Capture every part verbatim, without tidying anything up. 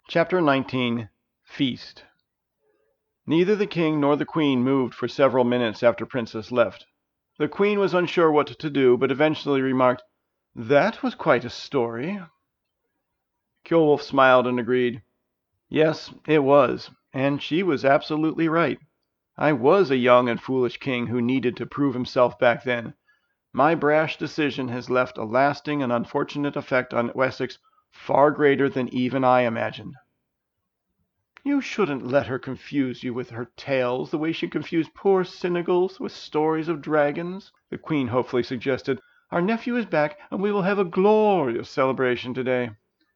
Chapter nineteen. Feast. Neither the king nor the queen moved for several minutes after Princess left. The queen was unsure what to do, but eventually remarked, "That was quite a story." Kjolwulf smiled and agreed. Yes, it was, and she was absolutely right. I was a young and foolish king who needed to prove himself back then. My brash decision has left a lasting and unfortunate effect on Wessex far greater than even I imagined. You shouldn't let her confuse you with her tales the way she confused poor Cynigal's with stories of dragons, the queen hopefully suggested. Our nephew is back, and we will have a glorious celebration today.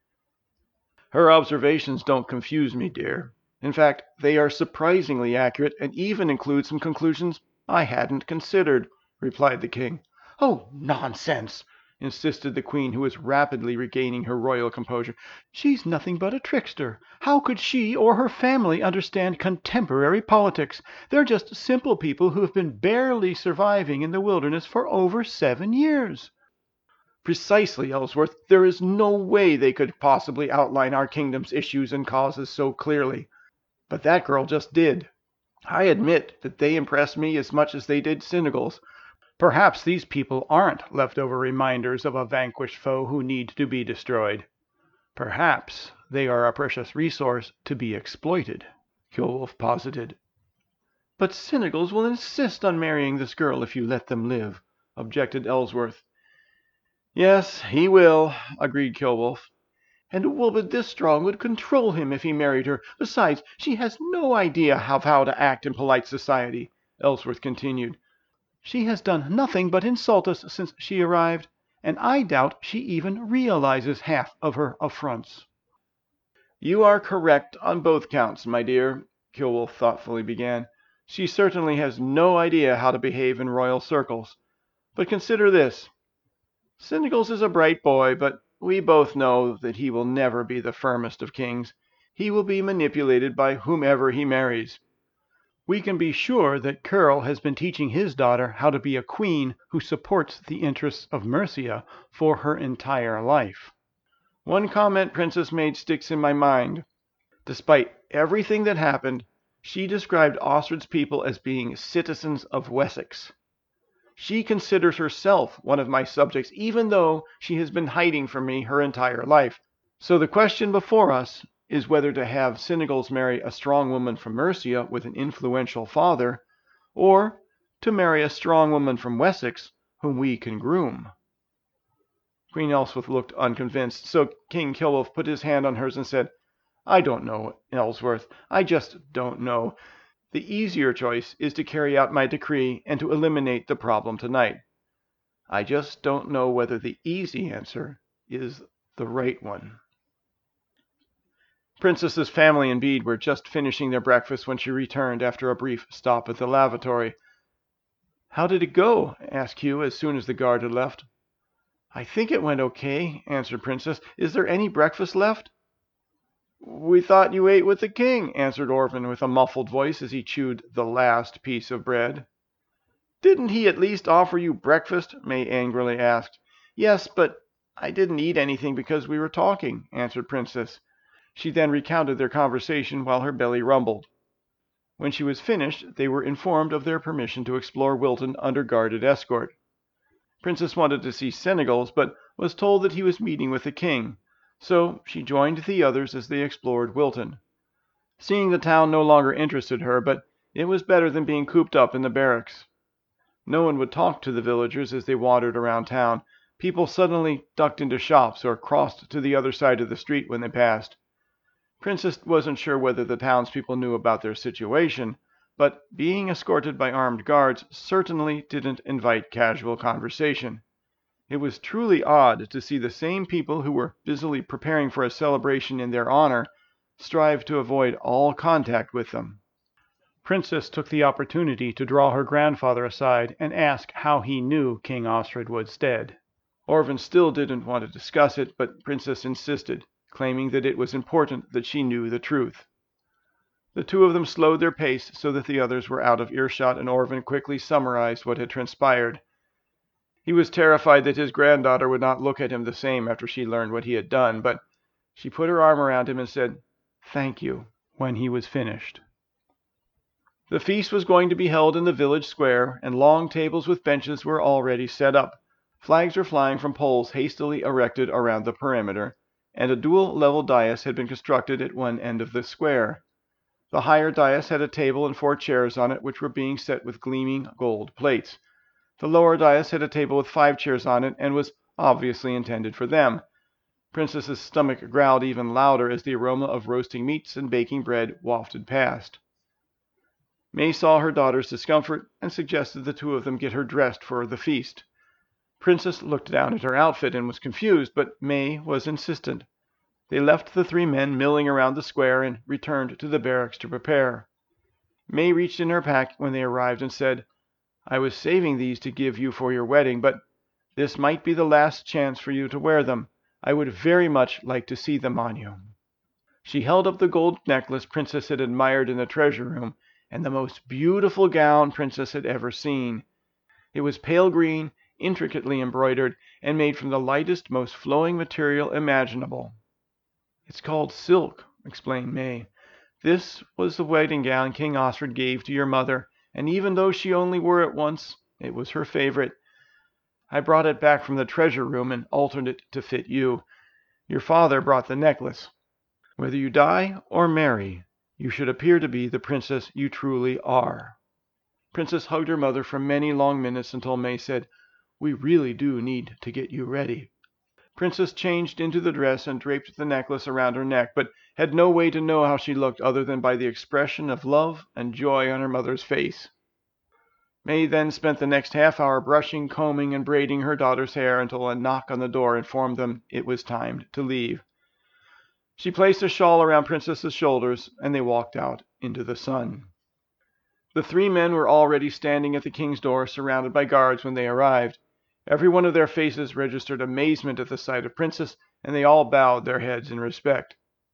Her observations don't confuse me, dear. In fact, they are surprisingly accurate and even include some conclusions I hadn't considered, replied the king. Oh, nonsense, insisted the queen, who was rapidly regaining her royal composure. She's nothing but a trickster. How could she or her family understand contemporary politics? They're just simple people who have been barely surviving in the wilderness for over seven years. Precisely, Ellsworth. There is no way they could possibly outline our kingdom's issues and causes so clearly. But that girl just did. I admit that they impressed me as much as they did Cynigal's. Perhaps these people aren't leftover reminders of a vanquished foe who need to be destroyed. Perhaps they are a precious resource to be exploited, Kjolwulf posited. But Cynigal's will insist on marrying this girl if you let them live, objected Ellsworth. Yes, he will, agreed Kjolwulf. And a woman this strong would control him if he married her. Besides, she has no idea of how to act in polite society, Ellsworth continued. She has done nothing but insult us since she arrived, and I doubt she even realizes half of her affronts. You are correct on both counts, my dear, Kjolwulf thoughtfully began. She certainly has no idea how to behave in royal circles. But consider this. Cynigal's is a bright boy, but we both know that he will never be the firmest of kings. He will be manipulated by whomever he marries. We can be sure that Kurl has been teaching his daughter how to be a queen who supports the interests of Mercia for her entire life. One comment Princess made sticks in my mind. Despite everything that happened, she described Osred's people as being citizens of Wessex. She considers herself one of my subjects, even though she has been hiding from me her entire life. So the question before us is whether to have Cynigal's marry a strong woman from Mercia with an influential father, or to marry a strong woman from Wessex whom we can groom. Queen Ellsworth looked unconvinced, so King Kjolwulf put his hand on hers and said, I don't know, Ellsworth. I just don't know. The easier choice is to carry out my decree and to eliminate the problem tonight. I just don't know whether the easy answer is the right one. Princess's family and Bede were just finishing their breakfast when she returned after a brief stop at the lavatory. How did it go? Asked Hugh as soon as the guard had left. I think it went okay, answered Princess. Is there any breakfast left? We thought you ate with the king, answered Orvin with a muffled voice as he chewed the last piece of bread. Didn't he at least offer you breakfast? May angrily asked. Yes, but I didn't eat anything because we were talking, answered Princess. She then recounted their conversation while her belly rumbled. When she was finished, they were informed of their permission to explore Wilton under guarded escort. Princess wanted to see Cynigal's, but was told that he was meeting with the king, so she joined the others as they explored Wilton. Seeing the town no longer interested her, but it was better than being cooped up in the barracks. No one would talk to the villagers as they wandered around town. People suddenly ducked into shops or crossed to the other side of the street when they passed. Princess wasn't sure whether the townspeople knew about their situation, but being escorted by armed guards certainly didn't invite casual conversation. It was truly odd to see the same people who were busily preparing for a celebration in their honor strive to avoid all contact with them. Princess took the opportunity to draw her grandfather aside and ask how he knew King Osred Woodstead. Orvin still didn't want to discuss it, but Princess insisted, claiming that it was important that she knew the truth. The two of them slowed their pace so that the others were out of earshot, and Orvin quickly summarized what had transpired. He was terrified that his granddaughter would not look at him the same after she learned what he had done, but she put her arm around him and said, "Thank you," when he was finished. The feast was going to be held in the village square, and long tables with benches were already set up. Flags were flying from poles hastily erected around the perimeter, and a dual-level dais had been constructed at one end of the square. The higher dais had a table and four chairs on it, which were being set with gleaming gold plates. The lower dais had a table with five chairs on it, and was obviously intended for them. Princess's stomach growled even louder as the aroma of roasting meats and baking bread wafted past. May saw her daughter's discomfort and suggested the two of them get her dressed for the feast. Princess looked down at her outfit and was confused, but May was insistent. They left the three men milling around the square and returned to the barracks to prepare. May reached in her pack when they arrived and said, "I was saving these to give you for your wedding, but this might be the last chance for you to wear them. I would very much like to see them on you." She held up the gold necklace Princess had admired in the treasure room, and the most beautiful gown Princess had ever seen. It was pale green, intricately embroidered, and made from the lightest, most flowing material imaginable. "It's called silk," explained May. "This was the wedding gown King Osric gave to your mother, and even though she only wore it once, it was her favorite. I brought it back from the treasure room and altered it to fit you. Your father brought the necklace. Whether you die or marry, you should appear to be the princess you truly are." Princess hugged her mother for many long minutes until May said, "We really do need to get you ready." Princess changed into the dress and draped the necklace around her neck, but had no way to know how she looked other than by the expression of love and joy on her mother's face. May then spent the next half hour brushing, combing, and braiding her daughter's hair until a knock on the door informed them it was time to leave. She placed a shawl around Princess's shoulders, and they walked out into the sun. The three men were already standing at the king's door, surrounded by guards, when they arrived. Every one of their faces registered amazement at the sight of Princess, and they all bowed their heads in respect.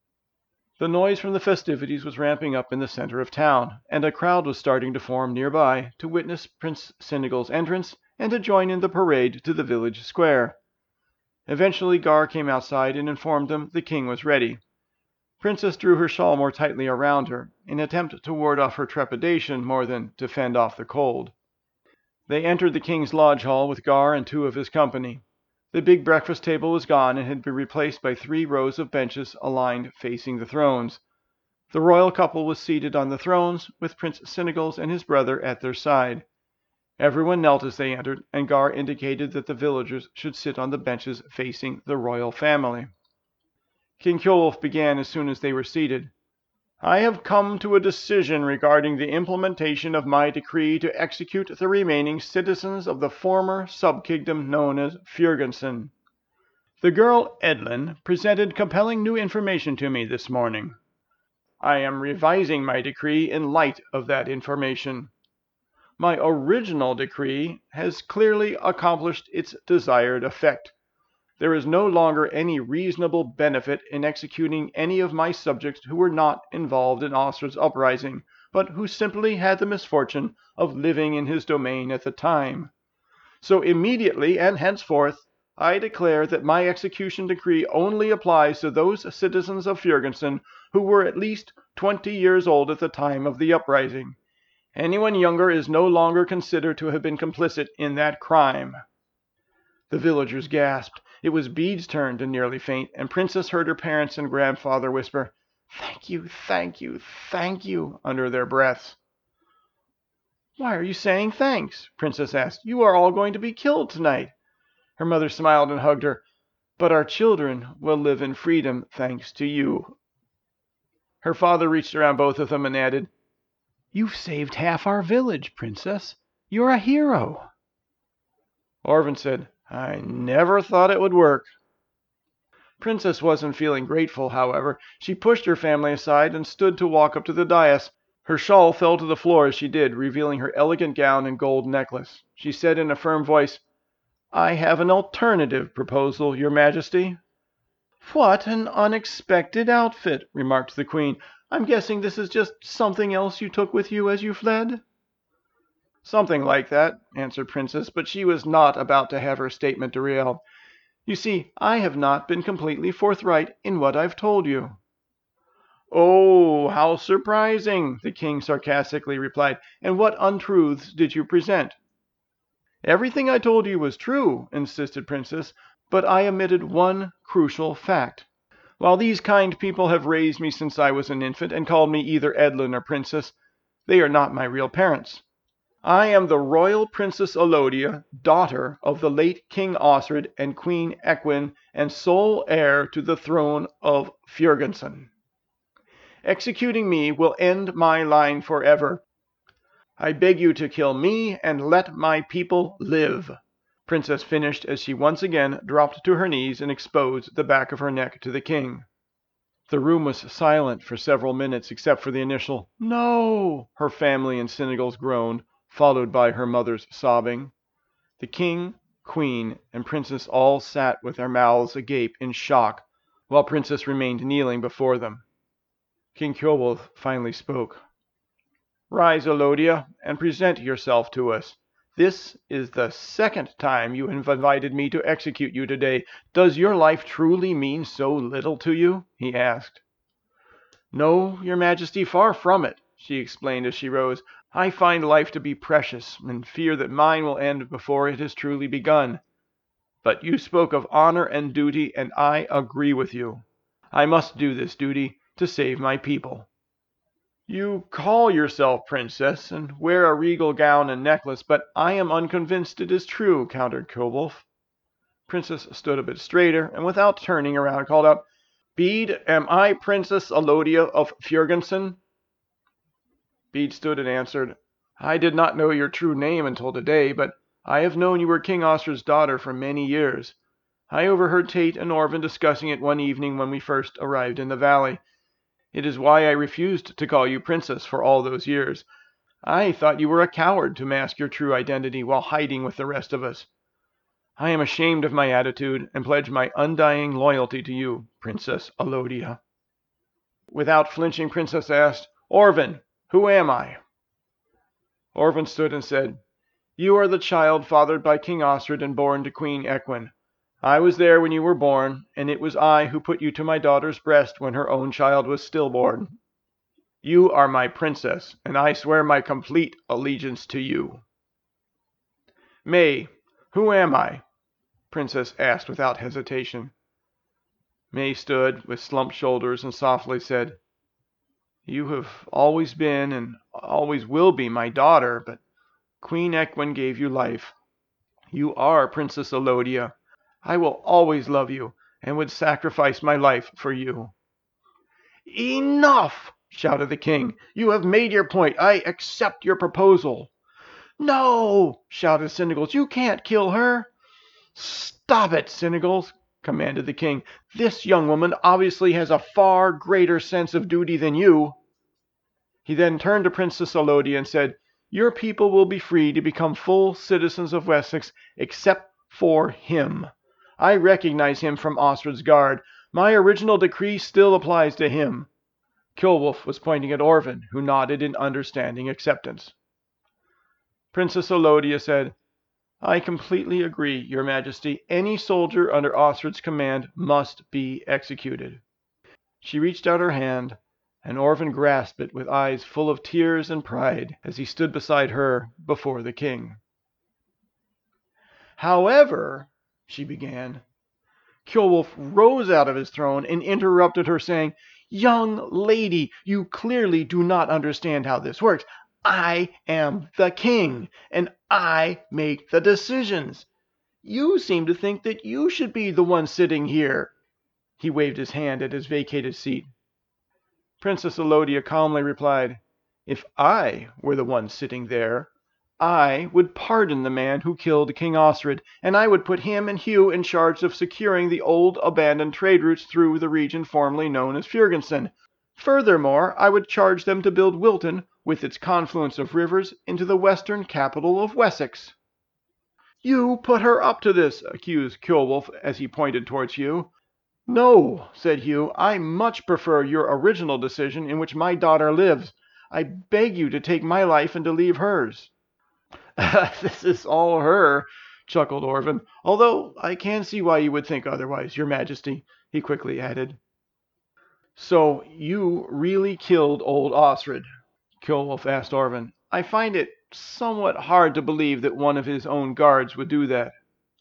The noise from the festivities was ramping up in the center of town, and a crowd was starting to form nearby to witness Prince Cynigal's entrance and to join in the parade to the village square. Eventually Gar came outside and informed them the king was ready. Princess drew her shawl more tightly around her, in an attempt to ward off her trepidation more than to fend off the cold. They entered the king's lodge hall with Gar and two of his company. The big breakfast table was gone and had been replaced by three rows of benches aligned facing the thrones. The royal couple was seated on the thrones, with Prince Cynegils and his brother at their side. Everyone knelt as they entered, and Gar indicated that the villagers should sit on the benches facing the royal family. King Ceolwulf began as soon as they were seated. "I have come to a decision regarding the implementation of my decree to execute the remaining citizens of the former sub-kingdom known as Fjorgensen. The girl Edlin presented compelling new information to me this morning. I am revising my decree in light of that information. My original decree has clearly accomplished its desired effect. There is no longer any reasonable benefit in executing any of my subjects who were not involved in Osric uprising, but who simply had the misfortune of living in his domain at the time. So immediately and henceforth, I declare that my execution decree only applies to those citizens of Fjorgensen who were at least twenty years old at the time of the uprising. Anyone younger is no longer considered to have been complicit in that crime." The villagers gasped. It was Bede's turn to nearly faint, and Princess heard her parents and grandfather whisper, "Thank you, thank you, thank you," under their breaths. "Why are you saying thanks?" Princess asked. "You are all going to be killed tonight." Her mother smiled and hugged her. "But our children will live in freedom thanks to you." Her father reached around both of them and added, "You've saved half our village, Princess. You're a hero." Orvin said, "I never thought it would work." Princess wasn't feeling grateful, however. She pushed her family aside and stood to walk up to the dais. Her shawl fell to the floor as she did, revealing her elegant gown and gold necklace. She said in a firm voice, "I have an alternative proposal, Your Majesty." "What an unexpected outfit," remarked the Queen. "I'm guessing this is just something else you took with you as you fled?" "Something like that," answered Princess, but she was not about to have her statement derailed. "You see, I have not been completely forthright in what I've told you." "Oh, how surprising!" the king sarcastically replied. "And what untruths did you present?" "Everything I told you was true," insisted Princess, "but I omitted one crucial fact. While these kind people have raised me since I was an infant and called me either Edlin or Princess, they are not my real parents. I am the royal Princess Olodia, daughter of the late King Osred and Queen Ekwin, and sole heir to the throne of Fjörgensen. Executing me will end my line forever. I beg you to kill me and let my people live." Princess finished as she once again dropped to her knees and exposed the back of her neck to the king. The room was silent for several minutes except for the initial "No!" her family and Senegal's groaned, followed by her mother's sobbing. The king, queen, and princess all sat with their mouths agape in shock, while Princess remained kneeling before them. King Kjolwulf finally spoke. "Rise, Olodia, and present yourself to us. This is the second time you have invited me to execute you today. Does your life truly mean so little to you?" he asked. "No, your majesty, far from it," she explained as she rose. "I find life to be precious, and fear that mine will end before it has truly begun. But you spoke of honor and duty, and I agree with you. I must do this duty to save my people." "You call yourself princess, and wear a regal gown and necklace, but I am unconvinced it is true," countered Kjolwulf. Princess stood a bit straighter, and without turning around called out, "Bede, am I Princess Olodia of Fjörgensen?" Bede stood and answered, "I did not know your true name until today, but I have known you were King Osred's daughter for many years. I overheard Tate and Orvin discussing it one evening when we first arrived in the valley. It is why I refused to call you princess for all those years. I thought you were a coward to mask your true identity while hiding with the rest of us. I am ashamed of my attitude and pledge my undying loyalty to you, Princess Olodia." Without flinching, Princess asked, "Orvin, who am I?" Orvin stood and said, "You are the child fathered by King Osred and born to Queen Ekwin. I was there when you were born, and it was I who put you to my daughter's breast when her own child was stillborn. You are my princess, and I swear my complete allegiance to you." "May, who am I?" Princess asked without hesitation. May stood with slumped shoulders and softly said, "You have always been and always will be my daughter, but Queen Ekwin gave you life. You are Princess Olodia. I will always love you, and would sacrifice my life for you." "Enough!" shouted the king. "You have made your point. I accept your proposal." "No!" shouted Senegals. "You can't kill her." "Stop it, Senegals!" commanded the king. "This young woman obviously has a far greater sense of duty than you." He then turned to Princess Olodia and said, "Your people will be free to become full citizens of Wessex, except for him. I recognize him from Osred's guard. My original decree still applies to him." Kjolwulf was pointing at Orvin, who nodded in understanding acceptance. Princess Olodia said, "I completely agree, your majesty. Any soldier under Osred's command must be executed." She reached out her hand, and Orvin grasped it with eyes full of tears and pride as he stood beside her before the king. "However," she began. Kjolwulf rose out of his throne and interrupted her, saying, "Young lady, you clearly do not understand how this works. I am the king, and I make the decisions. You seem to think that you should be the one sitting here." He waved his hand at his vacated seat. Princess Olodia calmly replied, "If I were the one sitting there, I would pardon the man who killed King Osred, and I would put him and Hugh in charge of securing the old abandoned trade routes through the region formerly known as Fjörgensen. Furthermore, I would charge them to build Wilton, with its confluence of rivers, into the western capital of Wessex." "You put her up to this," accused Kjolwulf as he pointed towards Hugh. "No," said Hugh, "I much prefer your original decision in which my daughter lives. I beg you to take my life and to leave hers." "This is all her," chuckled Orvin, "although I can see why you would think otherwise, your majesty," he quickly added. So you really killed old Osred? Kjolwulf asked Orvan. I find it somewhat hard to believe that one of his own guards would do that.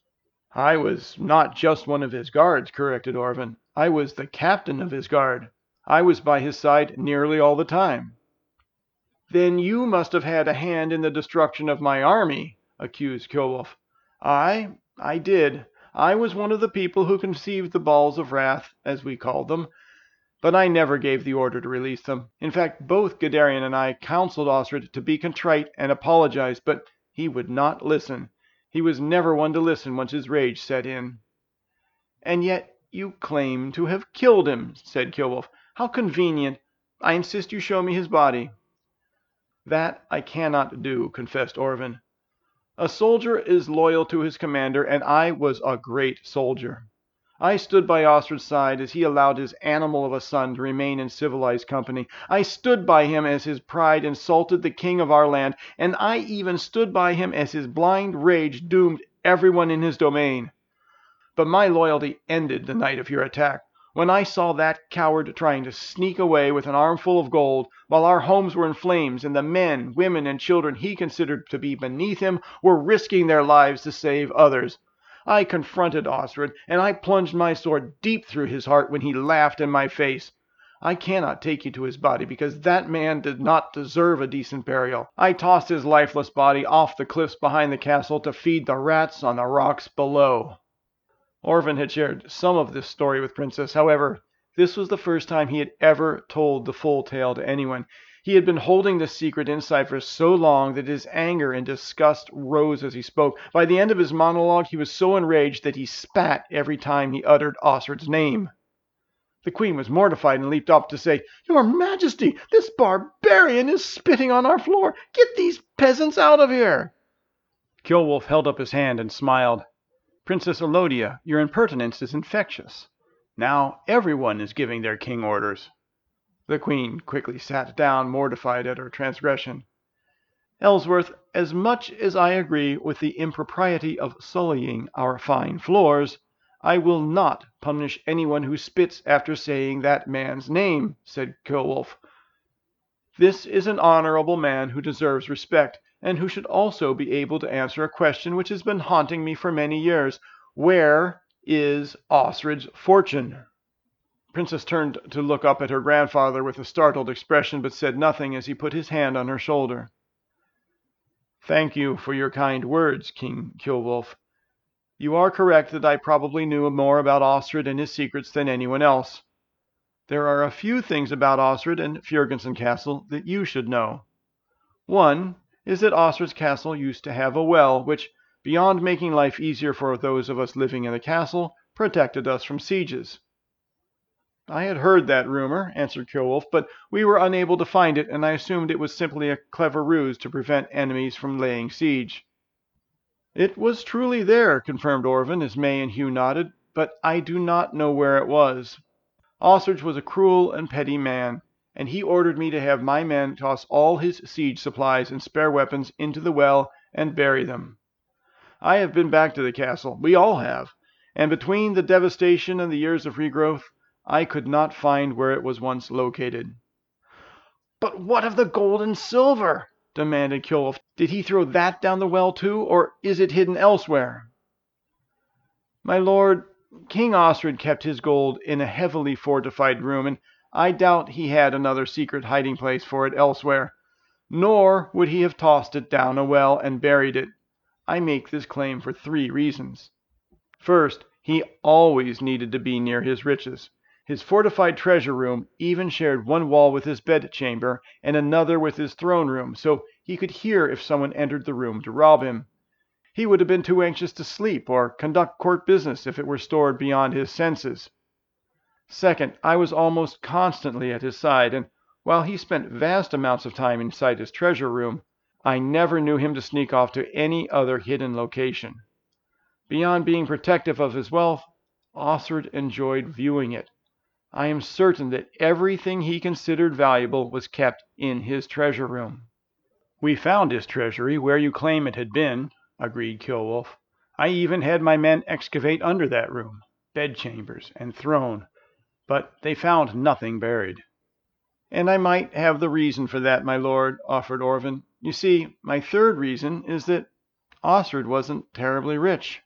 I was not just one of his guards, corrected Orvan. I was the captain of his guard. I was by his side nearly all the time. Then you must have had a hand in the destruction of my army, accused Kjolwulf. I, I did. I was one of the people who conceived the balls of wrath, as we called them. But I never gave the order to release them. In fact, both Guderian and I counseled Osred to be contrite and apologize, but he would not listen. He was never one to listen once his rage set in. And yet you claim to have killed him, said Kjolwulf. How convenient. I insist you show me his body. That I cannot do, confessed Orvan. A soldier is loyal to his commander, and I was a great soldier. I stood by Osred's side as he allowed his animal of a son to remain in civilized company. I stood by him as his pride insulted the king of our land, and I even stood by him as his blind rage doomed everyone in his domain. But my loyalty ended the night of your attack, when I saw that coward trying to sneak away with an armful of gold, while our homes were in flames, and the men, women, and children he considered to be beneath him were risking their lives to save others. I confronted Osred, and I plunged my sword deep through his heart when he laughed in my face. I cannot take you to his body, because that man did not deserve a decent burial. I tossed his lifeless body off the cliffs behind the castle to feed the rats on the rocks below. Orvan had shared some of this story with Princess. However, this was the first time he had ever told the full tale to anyone. He had been holding the secret inside for so long that his anger and disgust rose as he spoke. By the end of his monologue, he was so enraged that he spat every time he uttered Osred's name. The queen was mortified and leaped up to say, Your Majesty, this barbarian is spitting on our floor. Get these peasants out of here. Kjolwulf held up his hand and smiled. Princess Elodia, your impertinence is infectious. Now everyone is giving their king orders. The queen quickly sat down, mortified at her transgression. Ellsworth, as much as I agree with the impropriety of sullying our fine floors, I will not punish anyone who spits after saying that man's name, said Kjolwulf. This is an honorable man who deserves respect, and who should also be able to answer a question which has been haunting me for many years. Where is Osred's fortune? Princess turned to look up at her grandfather with a startled expression, but said nothing as he put his hand on her shoulder. Thank you for your kind words, King Kjolwulf. You are correct that I probably knew more about Osred and his secrets than anyone else. There are a few things about Osred and Fjorgensen Castle that you should know. One is that Osred's castle used to have a well, which, beyond making life easier for those of us living in the castle, protected us from sieges. I had heard that rumor, answered Kjolwulf, but we were unable to find it, and I assumed it was simply a clever ruse to prevent enemies from laying siege. It was truly there, confirmed Orvan, as May and Hugh nodded, but I do not know where it was. Osred was a cruel and petty man, and he ordered me to have my men toss all his siege supplies and spare weapons into the well and bury them. I have been back to the castle. We all have. And between the devastation and the years of regrowth, I could not find where it was once located. But what of the gold and silver? Demanded Kjolwulf. Did he throw that down the well too, or is it hidden elsewhere? My lord, King Osred kept his gold in a heavily fortified room, and I doubt he had another secret hiding place for it elsewhere. Nor would he have tossed it down a well and buried it. I make this claim for three reasons. First, he always needed to be near his riches. His fortified treasure room even shared one wall with his bedchamber and another with his throne room, so he could hear if someone entered the room to rob him. He would have been too anxious to sleep or conduct court business if it were stored beyond his senses. Second, I was almost constantly at his side, and while he spent vast amounts of time inside his treasure room, I never knew him to sneak off to any other hidden location. Beyond being protective of his wealth, Osred enjoyed viewing it. I am certain that everything he considered valuable was kept in his treasure room. We found his treasury where you claim it had been, agreed Kjolwulf. I even had my men excavate under that room, bedchambers and throne. but they found nothing buried. And I might have the reason for that, my lord, offered Orvin. You see, my third reason is that Osred wasn't terribly rich.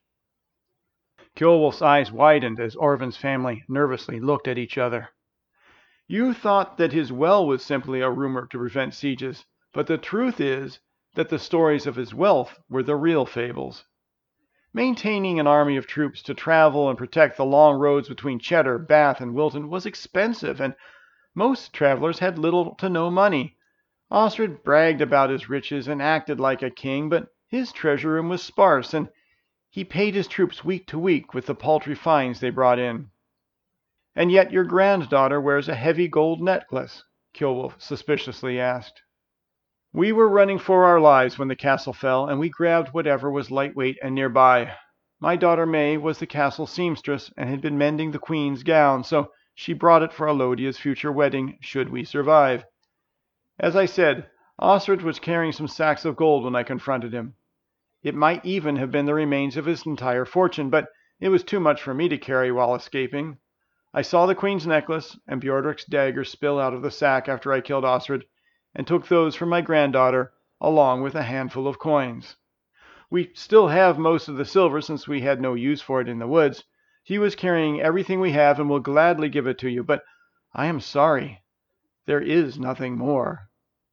Kjolwulf's eyes widened as Orvin's family nervously looked at each other. You thought that his well was simply a rumor to prevent sieges, but the truth is that the stories of his wealth were the real fables. Maintaining an army of troops to travel and protect the long roads between Cheddar, Bath, and Wilton was expensive, and most travelers had little to no money. Osred bragged about his riches and acted like a king, but his treasure room was sparse, and he paid his troops week to week with the paltry fines they brought in. And yet your granddaughter wears a heavy gold necklace, Kjolwulf suspiciously asked. We were running for our lives when the castle fell, and we grabbed whatever was lightweight and nearby. My daughter May was the castle seamstress and had been mending the queen's gown, so she brought it for Elodia's future wedding, should we survive. As I said, Osred was carrying some sacks of gold when I confronted him. It might even have been the remains of his entire fortune, but it was too much for me to carry while escaping. I saw the queen's necklace and Bjordrik's dagger spill out of the sack after I killed Osred, and took those from my granddaughter, along with a handful of coins. We still have most of the silver since we had no use for it in the woods. He was carrying everything we have and will gladly give it to you, but I am sorry. There is nothing more.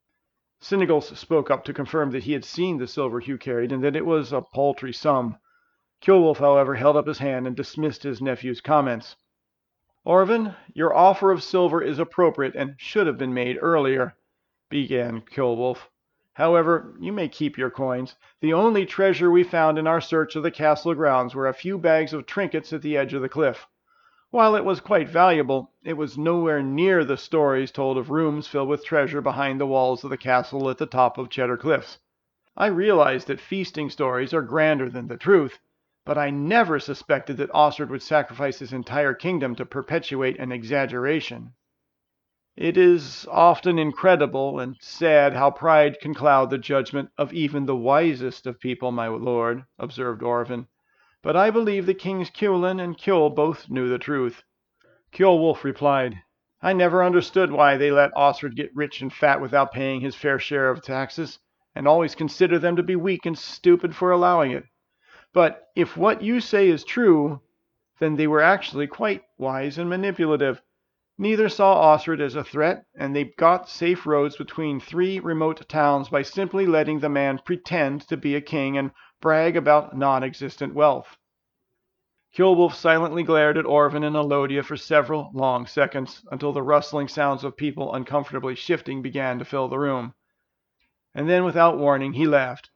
Cyngils spoke up to confirm that he had seen the silver Hugh carried and that it was a paltry sum. Kjolwulf, however, held up his hand and dismissed his nephew's comments. Orvin, your offer of silver is appropriate and should have been made earlier, began Kjolwulf. However, you may keep your coins. The only treasure we found in our search of the castle grounds were a few bags of trinkets at the edge of the cliff. While it was quite valuable, it was nowhere near the stories told of rooms filled with treasure behind the walls of the castle at the top of Cheddar Cliffs. I realize that feasting stories are grander than the truth, but I never suspected that Osred would sacrifice his entire kingdom to perpetuate an exaggeration. It is often incredible and sad how pride can cloud the judgment of even the wisest of people, my lord, observed Orvin. But I believe the kings Kjolin and Kjol both knew the truth. Kjolwulf replied, I never understood why they let Osred get rich and fat without paying his fair share of taxes, and always considered them to be weak and stupid for allowing it. But if what you say is true, then they were actually quite wise and manipulative. Neither saw Osred as a threat, and they got safe roads between three remote towns by simply letting the man pretend to be a king and brag about non-existent wealth. Kjolwulf silently glared at Orvin and Elodia for several long seconds, until the rustling sounds of people uncomfortably shifting began to fill the room. And then, without warning, he laughed.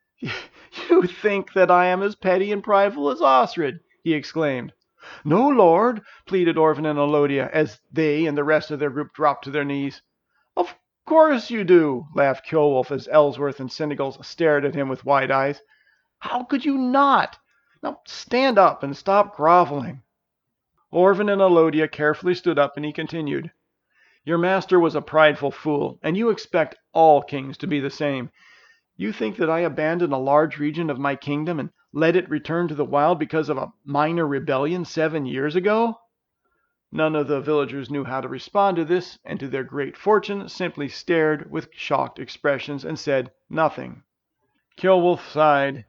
You think that I am as petty and prideful as Osred, he exclaimed. No, lord, pleaded Orvin and Elodia, as they and the rest of their group dropped to their knees. Of course you do, laughed Kjolwulf as Ellsworth and Cyngils stared at him with wide eyes. How could you not? Now stand up and stop groveling. Orvin and Elodia carefully stood up, and he continued. Your master was a prideful fool, and you expect all kings to be the same. You think that I abandoned a large region of my kingdom and let it return to the wild because of a minor rebellion seven years ago? None of the villagers knew how to respond to this, and to their great fortune simply stared with shocked expressions and said nothing. Kjolwulf sighed.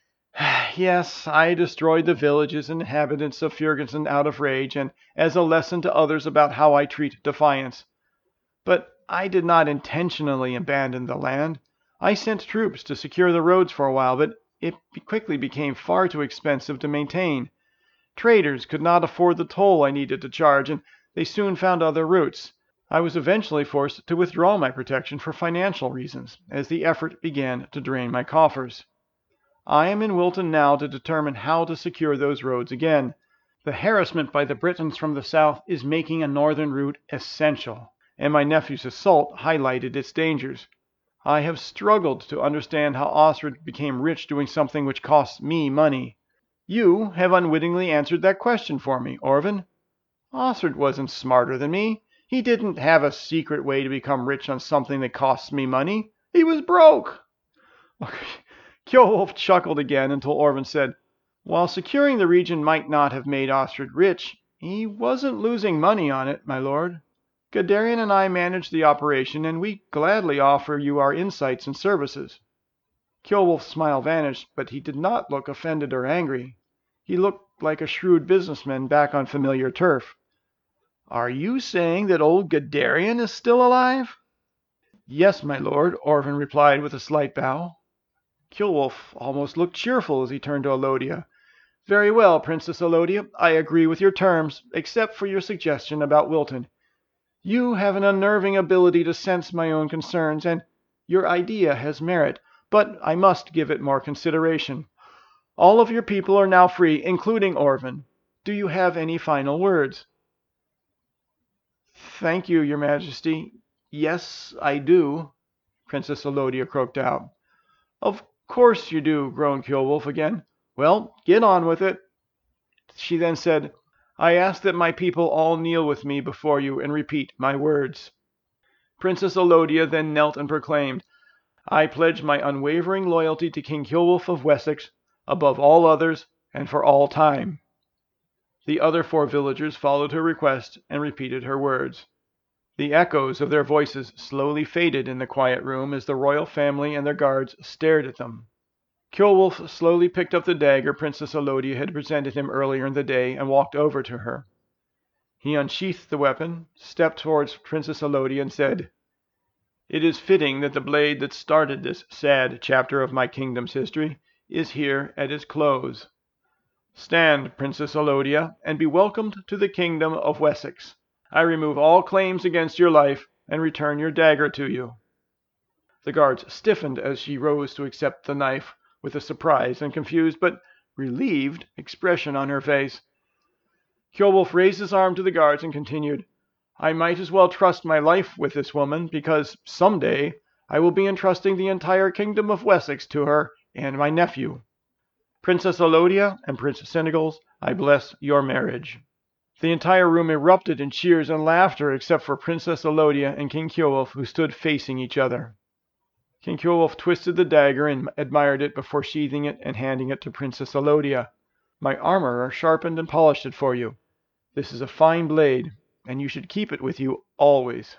Yes, I destroyed the villages and inhabitants of Fjorgensen out of rage and as a lesson to others about how I treat defiance. But I did not intentionally abandon the land. I sent troops to secure the roads for a while, but it quickly became far too expensive to maintain. Traders could not afford the toll I needed to charge, and they soon found other routes. I was eventually forced to withdraw my protection for financial reasons, as the effort began to drain my coffers. I am in Wilton now to determine how to secure those roads again. The harassment by the Britons from the south is making a northern route essential, and my nephew's assault highlighted its dangers. I have struggled to understand how Osred became rich doing something which costs me money. You have unwittingly answered that question for me, Orvin. Osred wasn't smarter than me. He didn't have a secret way to become rich on something that costs me money. He was broke. Kjolwulf chuckled again until Orvin said, While securing the region might not have made Osred rich, He wasn't losing money on it, my lord. Guderian and I manage the operation, and we gladly offer you our insights and services." Kjolwolf's smile vanished, but he did not look offended or angry. He looked like a shrewd businessman back on familiar turf. "Are you saying that old Guderian is still alive?" "Yes, my lord," Orvin replied with a slight bow. Kjolwolf almost looked cheerful as he turned to Alodia. "Very well, Princess Alodia, I agree with your terms, except for your suggestion about Wilton. You have an unnerving ability to sense my own concerns, and your idea has merit, but I must give it more consideration. All of your people are now free, including Orvin. Do you have any final words?" "Thank you, your majesty. Yes, I do," Princess Alodia croaked out. "Of course you do," groaned Kjolwolf again. "Well, get on with it." She then said, "I ask that my people all kneel with me before you and repeat my words." Princess Alodia then knelt and proclaimed, "I pledge my unwavering loyalty to King Kjolwolf of Wessex, above all others and for all time." The other four villagers followed her request and repeated her words. The echoes of their voices slowly faded in the quiet room as the royal family and their guards stared at them. Kjolwolf slowly picked up the dagger Princess Alodia had presented him earlier in the day and walked over to her. He unsheathed the weapon, stepped towards Princess Alodia, and said, "It is fitting that the blade that started this sad chapter of my kingdom's history is here at its close. Stand, Princess Alodia, and be welcomed to the kingdom of Wessex. I remove all claims against your life and return your dagger to you." The guards stiffened as she rose to accept the knife, with a surprised and confused but relieved expression on her face. Kjolwolf raised his arm to the guards and continued, "I might as well trust my life with this woman, because some day I will be entrusting the entire kingdom of Wessex to her and my nephew. Princess Alodia and Prince Senegals, I bless your marriage." The entire room erupted in cheers and laughter except for Princess Alodia and King Kjolwolf, who stood facing each other. King Kjolwolf twisted the dagger and admired it before sheathing it and handing it to Princess Alodia. "My armorer sharpened and polished it for you. This is a fine blade, and you should keep it with you always.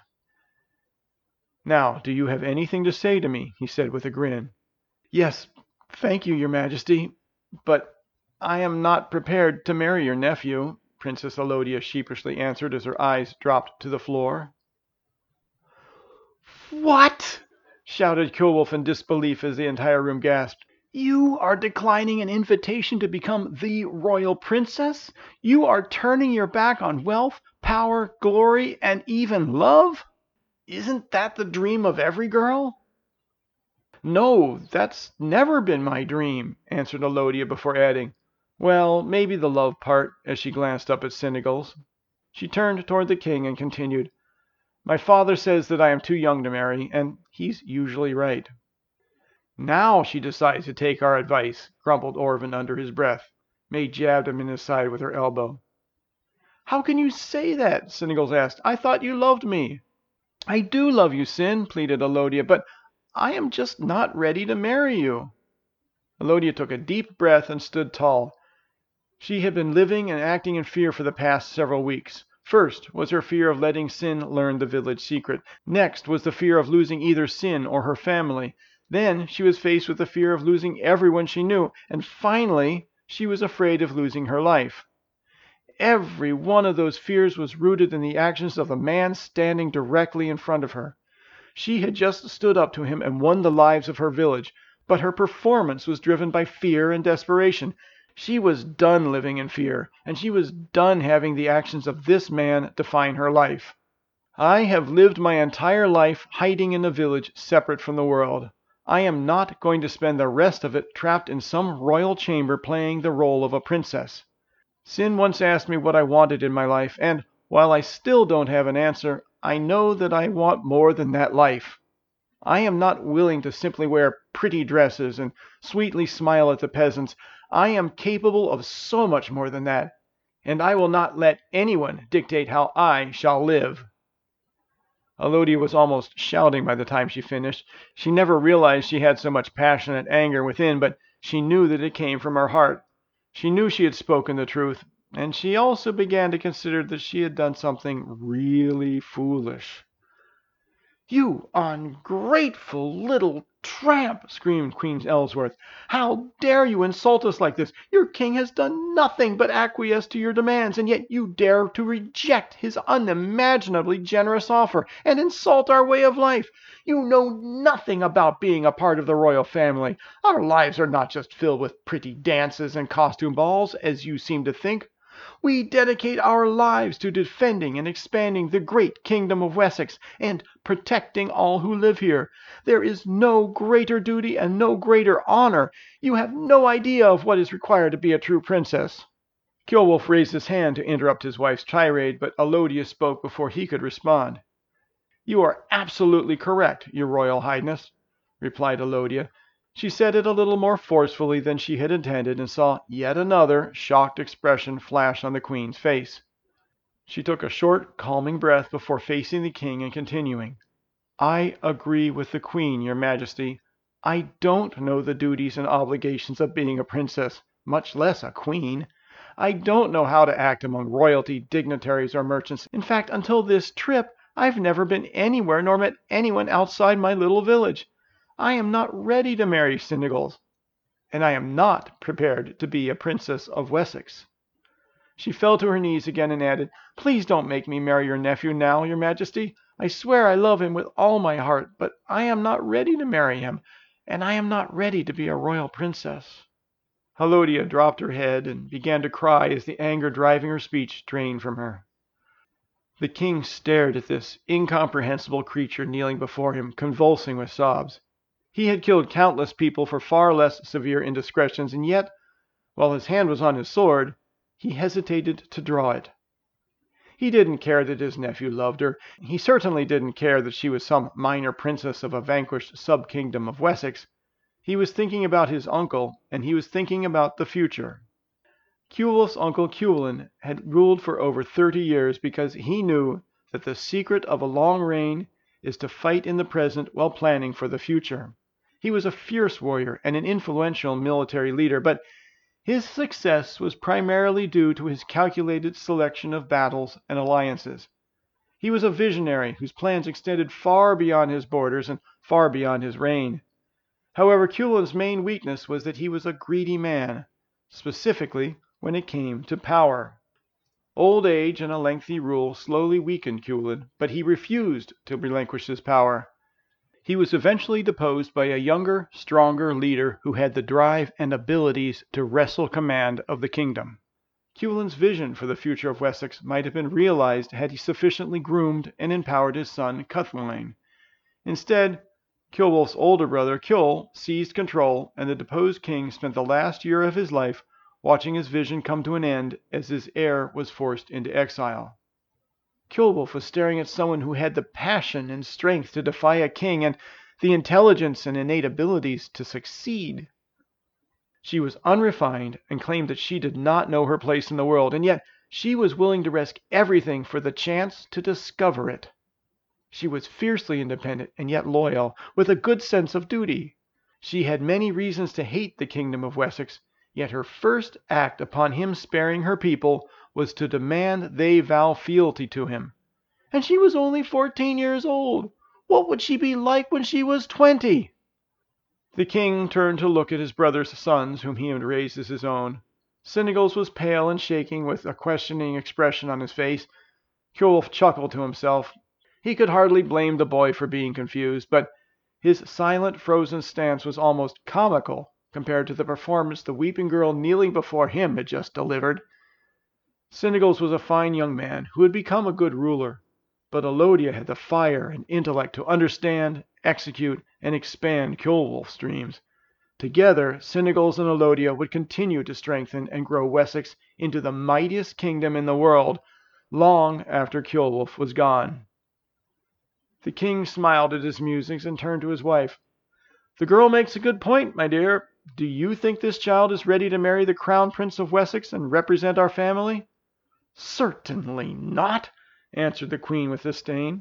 Now, do you have anything to say to me?" he said with a grin. "Yes, thank you, your majesty, but I am not prepared to marry your nephew," Princess Alodia sheepishly answered as her eyes dropped to the floor. "What?" shouted Kjolwolf in disbelief as the entire room gasped. "You are declining an invitation to become the royal princess? You are turning your back on wealth, power, glory, and even love? Isn't that the dream of every girl?" "No, that's never been my dream," answered Alodia before adding, "Well, maybe the love part," as she glanced up at Senegals. She turned toward the king and continued, "My father says that I am too young to marry, and he's usually right." "Now she decides to take our advice," grumbled Orvin under his breath. May jabbed him in his side with her elbow. "How can you say that?" Senegals asked. "I thought you loved me." "I do love you, Sin," pleaded Alodia, "but I am just not ready to marry you." Alodia took a deep breath and stood tall. She had been living and acting in fear for the past several weeks. First was her fear of letting Sin learn the village secret. Next was the fear of losing either Sin or her family. Then she was faced with the fear of losing everyone she knew. And finally, she was afraid of losing her life. Every one of those fears was rooted in the actions of the man standing directly in front of her. She had just stood up to him and won the lives of her village, but her performance was driven by fear and desperation. She was done living in fear, and she was done having the actions of this man define her life. "I have lived my entire life hiding in a village separate from the world. I am not going to spend the rest of it trapped in some royal chamber playing the role of a princess. Sin once asked me what I wanted in my life, and while I still don't have an answer, I know that I want more than that life. I am not willing to simply wear pretty dresses and sweetly smile at the peasants. I am capable of so much more than that, and I will not let anyone dictate how I shall live." Alodia was almost shouting by the time she finished. She never realized she had so much passionate anger within, but she knew that it came from her heart. She knew she had spoken the truth. and she also began to consider that she had done something really foolish. "You ungrateful little tramp!" screamed Queen Ellsworth. "How dare you insult us like this? Your king has done nothing but acquiesce to your demands, and yet you dare to reject his unimaginably generous offer and insult our way of life. You know nothing about being a part of the royal family. Our lives are not just filled with pretty dances and costume balls, as you seem to think. We dedicate our lives to defending and expanding the great kingdom of Wessex and protecting all who live here. There is no greater duty and no greater honor. You have no idea of what is required to be a true princess." Ceolwulf raised his hand to interrupt his wife's tirade, but Alodia spoke before he could respond. "You are absolutely correct, your royal highness," replied Alodia. She said it a little more forcefully than she had intended, and saw yet another shocked expression flash on the queen's face. She took a short, calming breath before facing the king and continuing. "I agree with the queen, your majesty. I don't know the duties and obligations of being a princess, much less a queen. I don't know how to act among royalty, dignitaries, or merchants. In fact, until this trip, I've never been anywhere nor met anyone outside my little village. I am not ready to marry Cynegils, and I am not prepared to be a princess of Wessex." She fell to her knees again and added, "Please don't make me marry your nephew now, your majesty. I swear I love him with all my heart, but I am not ready to marry him, and I am not ready to be a royal princess." Alodia dropped her head and began to cry as the anger driving her speech drained from her. The king stared at this incomprehensible creature kneeling before him, convulsing with sobs. He had killed countless people for far less severe indiscretions, and yet, while his hand was on his sword, he hesitated to draw it. He didn't care that his nephew loved her. He certainly didn't care that she was some minor princess of a vanquished sub-kingdom of Wessex. He was thinking about his uncle, and he was thinking about the future. Ceolwulf's uncle Ceawlin had ruled for over thirty years because he knew that the secret of a long reign is to fight in the present while planning for the future. He was a fierce warrior and an influential military leader, but his success was primarily due to his calculated selection of battles and alliances. He was a visionary whose plans extended far beyond his borders and far beyond his reign. However, Ceawlin's main weakness was that he was a greedy man, specifically when it came to power. Old age and a lengthy rule slowly weakened Ceawlin, but he refused to relinquish his power. He was eventually deposed by a younger, stronger leader who had the drive and abilities to wrestle command of the kingdom. Ceawlin's vision for the future of Wessex might have been realized had he sufficiently groomed and empowered his son Cuthwelain. Instead, Ceolwulf's older brother Ceol seized control, and the deposed king spent the last year of his life watching his vision come to an end as his heir was forced into exile. Ceolwulf was staring at someone who had the passion and strength to defy a king and the intelligence and innate abilities to succeed. She was unrefined and claimed that she did not know her place in the world, and yet she was willing to risk everything for the chance to discover it. She was fiercely independent and yet loyal, with a good sense of duty. She had many reasons to hate the kingdom of Wessex, yet her first act upon him sparing her people was to demand they vow fealty to him. And she was only fourteen years old. What would she be like when she was twenty? The king turned to look at his brother's sons, whom he had raised as his own. Cynegils was pale and shaking, with a questioning expression on his face. Ceolwulf chuckled to himself. He could hardly blame the boy for being confused, but his silent, frozen stance was almost comical compared to the performance the weeping girl kneeling before him had just delivered. Cynegils was a fine young man who had become a good ruler, but Alodia had the fire and intellect to understand, execute, and expand Ceolwulf's dreams. Together, Cynegils and Alodia would continue to strengthen and grow Wessex into the mightiest kingdom in the world, long after Ceolwulf was gone. The king smiled at his musings and turned to his wife. "The girl makes a good point, my dear. Do you think this child is ready to marry the crown prince of Wessex and represent our family?" "Certainly not," answered the queen with disdain.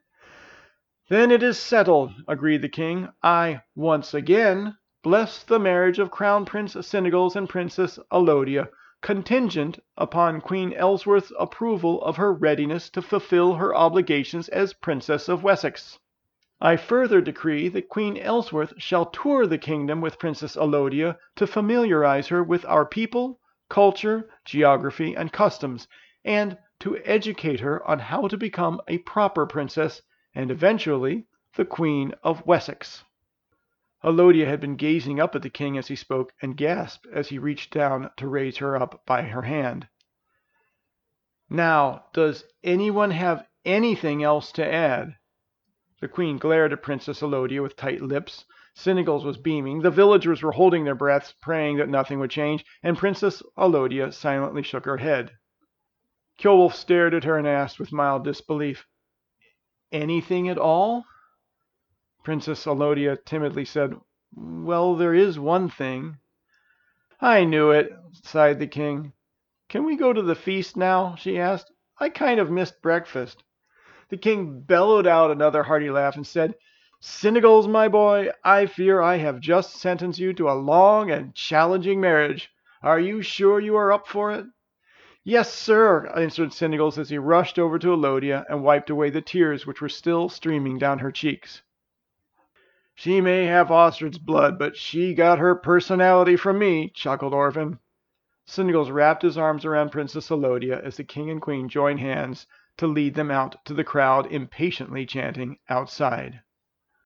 "Then it is settled," agreed the king. "I, once again, bless the marriage of Crown Prince Cynegils and Princess Alodia, contingent upon Queen Ellsworth's approval of her readiness to fulfill her obligations as Princess of Wessex. I further decree that Queen Ellsworth shall tour the kingdom with Princess Alodia to familiarize her with our people, culture, geography, and customs, and to educate her on how to become a proper princess and eventually the Queen of Wessex." Alodia had been gazing up at the king as he spoke, and gasped as he reached down to raise her up by her hand. "Now, does anyone have anything else to add?" The queen glared at Princess Alodia with tight lips. Cynicles was beaming. The villagers were holding their breaths, praying that nothing would change, and Princess Alodia silently shook her head. Kjolwulf stared at her and asked with mild disbelief, "Anything at all?" Princess Alodia timidly said, "Well, there is one thing." "I knew it," sighed the king. "Can we go to the feast now?" she asked. "I kind of missed breakfast." The king bellowed out another hearty laugh and said, "Cynicles, my boy, I fear I have just sentenced you to a long and challenging marriage. Are you sure you are up for it?" "Yes, sir," answered Cynicles as he rushed over to Alodia and wiped away the tears which were still streaming down her cheeks. "She may have Ostrich blood, but she got her personality from me," chuckled Orphan. Cynicles wrapped his arms around Princess Alodia as the king and queen joined hands to lead them out to the crowd impatiently chanting outside.